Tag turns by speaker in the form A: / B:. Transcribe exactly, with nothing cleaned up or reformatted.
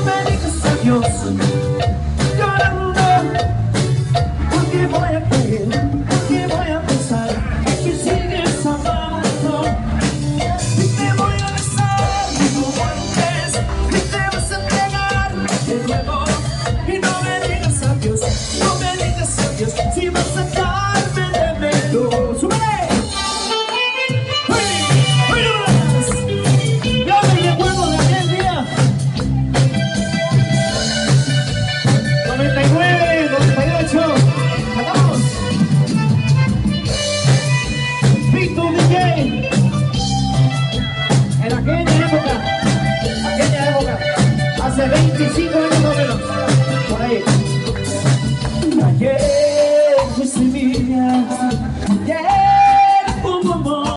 A: me digas adiós, llorando, porque voy a creer, porque voy a pensar que sigues amando. Y te voy a besar como antes, y te vas a entregar de nuevo. Y no me digas adiós, no me digas adiós, si vas a darme de menos. ¡Súbele! En aquella época, aquella época, hace veinticinco años más o menos, por ahí. Ayer